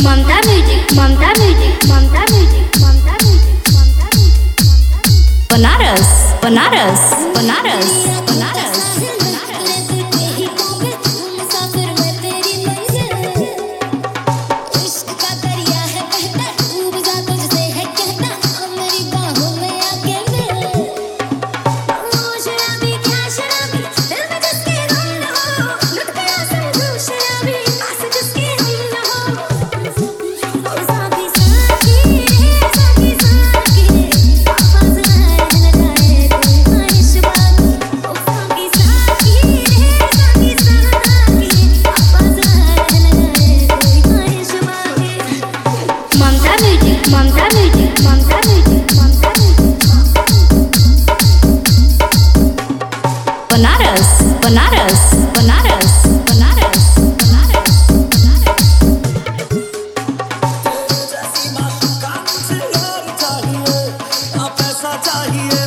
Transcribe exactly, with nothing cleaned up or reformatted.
ममता music Mamta music Mamta music Mamta music Mamta music Banaras Banaras Banaras Banaras Mamta music Mamta music Mamta music Banaras Banaras Banaras Banaras Banaras चाहिए, पैसा चाहिए।